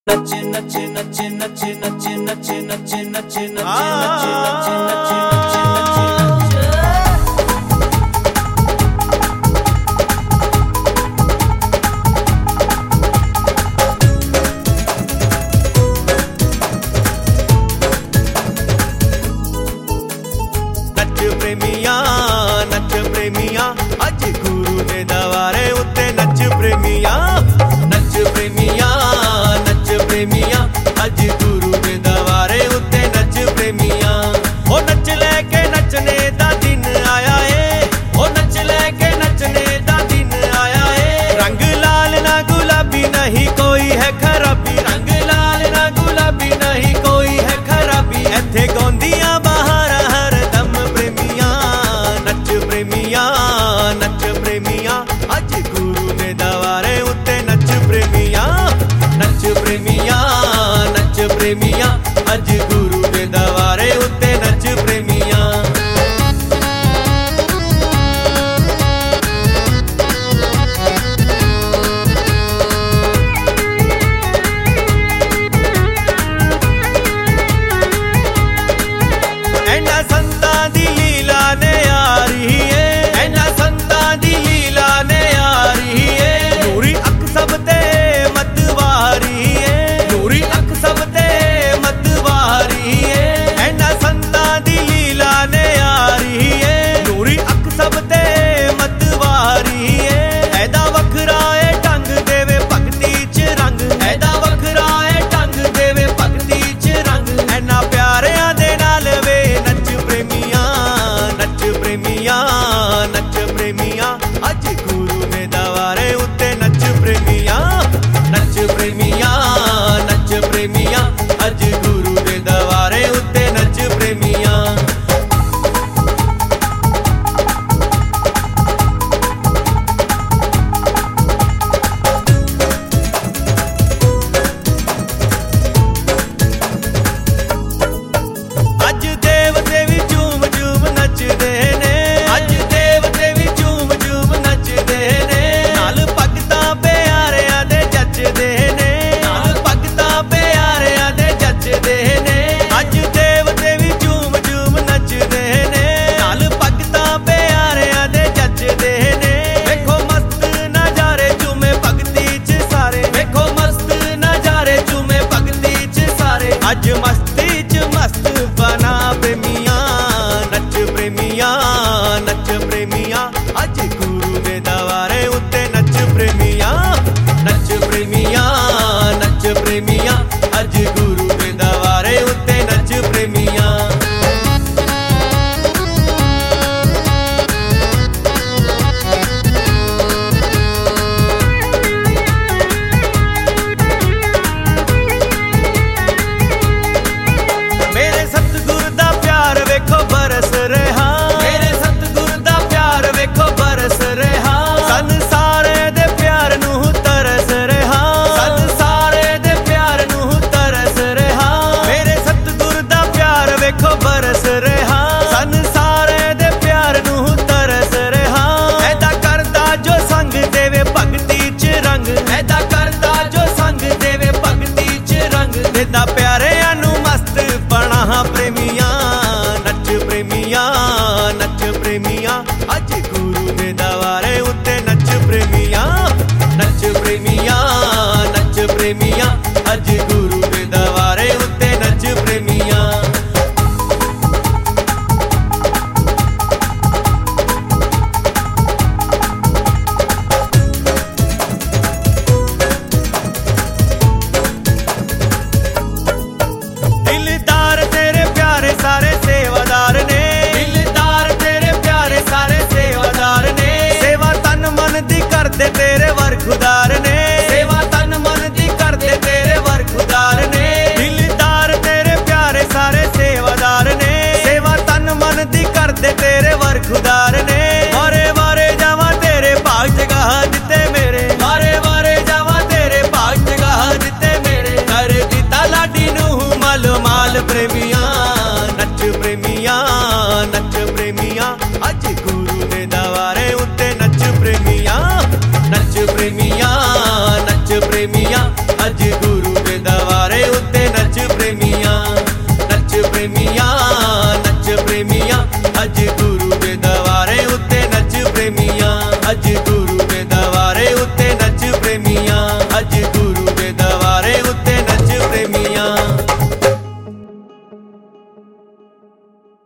नचे नचे नचे नचे नचे नचे नचे नचे नचे नचे नचे नचे नच प्रेमिया अज गुरु ने दवारे उत्ते नच प्रेमिया नच प्रेमिया नच प्रेमिया अज गुरु ने दवारे उत्ते नच प्रेमिया ओ नच लेके नचने दा दिन आया है ओ नच लेके नचने दा दिन आया है रंग लाल ना गुलाबी नहीं कोई है खराबी रंग लाल ना गुलाबी नहीं कोई है खराबी इत्थे गौंदियां बाहर हर दम प्रेमिया नच प्रेमिया अज गुरु ने दवारे उत्ते नच प्रेमिया नच प्रेमिया नच प्रेमिया अज गुरु ने दवारे उत्ते नच प्रेमिया एना संता दी लीला ने आ रही है एना संता दी लीला ने आ रही है नूरी अख सब ते मतवारी है नूरी अख सब ते मतवारी है एना संता दी लीला ने आ रही है नूरी अख सब ते मतवारी है ऐदा वखरा है ढंग देवे भगती च रंग ऐदा वखरा है ढंग देवे भगती च रंग एना प्यारियां दे नाल वे नच प्रेमिया नच प्रेमिया नच प्रेमिया अज गुरु ने दवारे उत्ते नच प्रेमिया नच प्रेमिया नच प्रेमिया अज गुरु ने दवारे उत्ते नच प्रेमिया अज देवते भी झूम झूम नचदे ने अज देवते भी झूम झूम नचदे ने नाल भगतां प्यारिआं दे जचदे ने नाल भगतां प्यारिआं दे जचदे ने अज देवते भी झूम झूम नचदे ने नाल भगतां प्यारिआं दे जचदे ने वेखो मस्त नजारे झूमे भगती च सारे वेखो मस्त नजारे झूमे भगती च सारे अज मस्ती च मस्त बना प्रेमिया नच प्रेमिया अज गुरु ने दवारे उत्ते नच प्रेमिया नच प्रेमिया अज गुरु ने दवारे उत्ते नच प्रेमिया मेरे सतगुरु दा प्यार वेखो बरस रहा मेरे सतगुरु दा प्यार वेखो बरस रहा संसारे दे प्यार नूं तरस रहा संसारे दे प्यार नूं तरस रहा मेरे सतगुरु दा प्यार वेखो बरस रहा संसारे दे प्यार नूं तरस रहा ऐदा करदा जो संग देवे भगती च रंग ऐदा करदा जो संग देवे भगती च रंग देदा प्यारिआं नूं मस्त बना प्रेमिया नच प्रेमिया अज गुरु ने दवारे उत्ते नच प्रेमिया नच प्रेमिया अज गुरु ने दवारे उत्ते नच प्रेमिया दिलदार तेरे प्यारे सारे सेवादार ने दिलदार तेरे प्यारे सारे सेवादार ने सेवा तन मन दी करदे तेरे वर खुदार ने सेवा तन मन दी करदे तेरे वर खुदार ने दिलदार तेरे प्यारे सारे सेवादार ने सेवा तन मन दी करदे तेरे वर खुदार ने वारे वारे जावां तेरे भाग जगाह दिते मेरे वारे वारे जावां तेरे भाग जगाह दिते मेरे कर दिता लाडी नूं मालो माल प्रेमिया